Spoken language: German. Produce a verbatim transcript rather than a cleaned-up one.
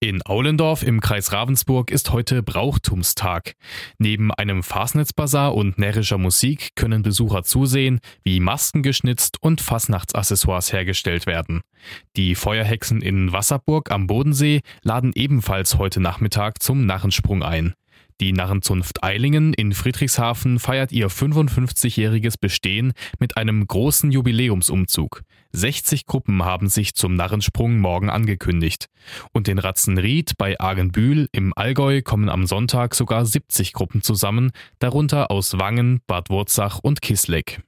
In Aulendorf im Kreis Ravensburg ist heute Brauchtumstag. Neben einem Fasnetsbazar und närrischer Musik können Besucher zusehen, wie Masken geschnitzt und Fasnachtsaccessoires hergestellt werden. Die Feuerhexen in Wasserburg am Bodensee laden ebenfalls heute Nachmittag zum Narrensprung ein. Die Narrenzunft Eilingen in Friedrichshafen feiert ihr fünfundfünfzigjähriges Bestehen mit einem großen Jubiläumsumzug. sechzig Gruppen haben sich zum Narrensprung morgen angekündigt. Und in Ratzenried bei Argenbühl im Allgäu kommen am Sonntag sogar siebzig Gruppen zusammen, darunter aus Wangen, Bad Wurzach und Kisleck.